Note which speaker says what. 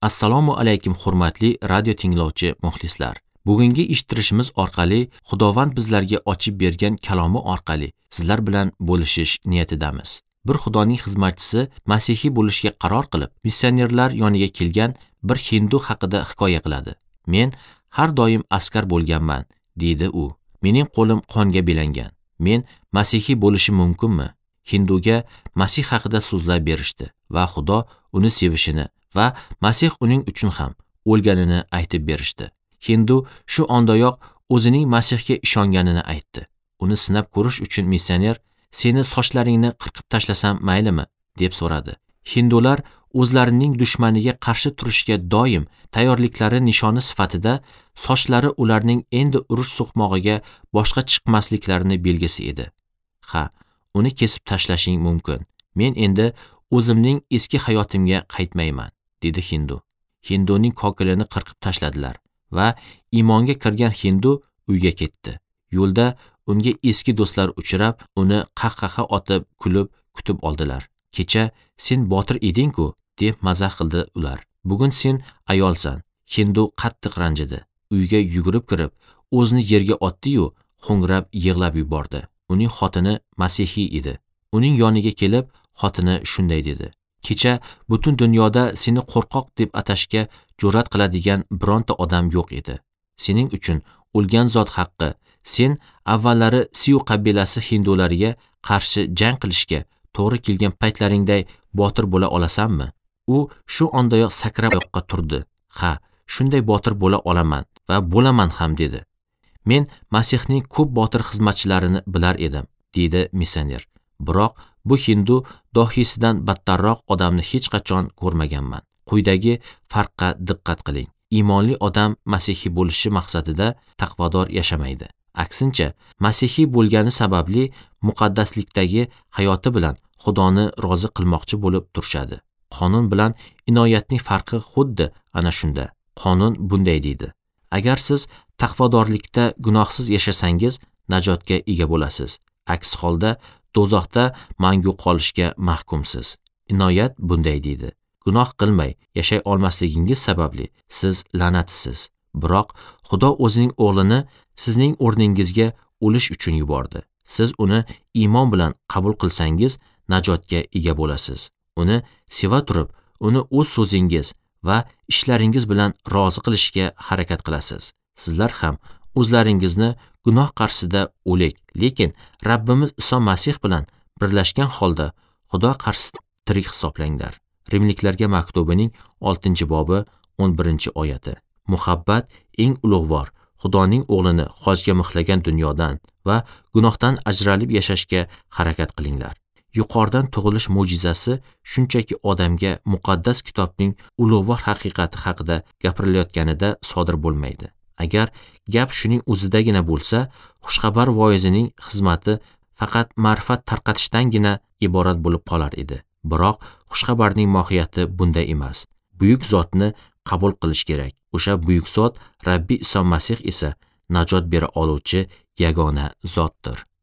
Speaker 1: Assalomu alaykum hurmatli radio tinglovchi muxlislar. Bugungi eshittirishimiz orqali Xudovand bizlarga ochib bergan kalomi orqali sizlar bilan bo'lishish niyatidamiz. Bir Xudoning xizmatchisi masihiy bo'lishga qaror qilib, missionerlar yoniga kelgan bir hindu haqida hikoya qiladi. Men har doim askar bo'lganman, deydi u. Mening qo'lim qonga belangan. Men masihiy bo'lishim mumkinmi? Hinduga Masih haqida so'zlab berishdi va Xudo uni sevishini va Masih uning uchun ham o'lganini aytib berishdi. Hindu shu ondayoq o'zining Masihga ishonganini aytdi. Uni sinab ko'rish uchun missioner, "Seni sochlaringni qirqib tashlasam maylimi?" deb so'radi. Hindular o'zlarining dushmaniga qarshi turishga doim tayyorliklari nishoni sifatida sochlari ularning endi urush so'qmog'iga boshqa chiqmasliklarini belgisi edi. "Ha, uni kesib tashlashing mumkin. Men endi o'zimning eski hayotimga qaytmayman", dedi Hindu. Hinduning kokilini qirqib tashladilar va iymonga kirgan Hindu uyga ketdi. Yo'lda unga eski do'stlar uchrab, uni qahqaha otib, kulib kutib oldilar. "Kecha sen botir eding-ku", deb mazax qildi ular. "Bugun sen ayolsan." Hindu qattiq ranjidi. Uyga yugurib kirib, o'zini yerga otdi-yu, ho'ngrab yig'lab yubordi. Uning xotini masihiy edi. Uning yoniga kelib, xotini shunday dedi: "Kecha butun dunyoda seni qo'rqoq deb atashga jur'at qiladigan bironta odam yo'q edi. Sening uchun o'lgan zot haqqi, sen avvallari Siyu qabilasi hindulariga qarshi jang qilishga to'g'ri kelgan paytlaringday botir bo'la olasanmi?" U shu ondayoq sakrab oyoqqa turdi. "Ha, shunday botir bo'la olaman va bo'laman ham", dedi. "Men Masihning ko'p botir xizmatchilarini bilar edim", deydi missioner. "Biroq bu hindu dohiysidan battarroq odamni hech qachon ko'rmaganman." Quyidagi farqqa diqqat qiling. Iymonli odam masihiy bo'lishi maqsadida taqvodor yashamaydi. Aksincha, masihiy bo'lgani sababli muqaddaslikdagi hayoti bilan Xudoni rozi qilmoqchi bo'lib turishadi. Qonun bilan inoyatning farqi xuddi ana shunda. Qonun bunday deydi: agar siz taqvodorlikda gunohsiz yashasangiz, najotga ega bo'lasiz. Aks holda do'zaxda mangu qolishga mahkumsiz. Inoyat bunday deydi: gunoh qilmay yashay olmasligingiz sababli siz la'natsiz. Biroq Xudo o'zining o'g'lini sizning o'rningizga o'lish uchun yubordi. Siz uni iymon bilan qabul qilsangiz, najotga ega bo'lasiz. Uni seva turib, uni o'z so'zingiz va ishlaringiz bilan rozi qilishga harakat qilasiz. Sizlar ham o'zlaringizni gunoh qarshisida o'lik, lekin Rabbimiz Iso Masih bilan birlashgan holda Xudo qarshisida tirik hisoblanglar. Rimliklarga maktubining 6-bobi 11-oyati. Muhabbat eng ulug'vor Xudoning o'g'lini hojga mixlagan dunyodan va gunohdan ajralib yashashga harakat qilinglar. Yuqoridan tug'ilish mo'jizasi shunchaki odamga muqaddas kitobning ulug'vor haqiqati haqida gapirilayotganida sodir bo'lmaydi. Agar gap shuning o'zidagina bo'lsa, xushxabar voizining xizmati faqat ma'rifat tarqatishdangina iborat bo'lib qolar edi. Biroq xushxabarning mohiyati bunday emas. Buyuk zotni qabul qilish kerak. O'sha buyuk zot Rabbi Iso Masih esa najot bera oluvchi yagona zotdir.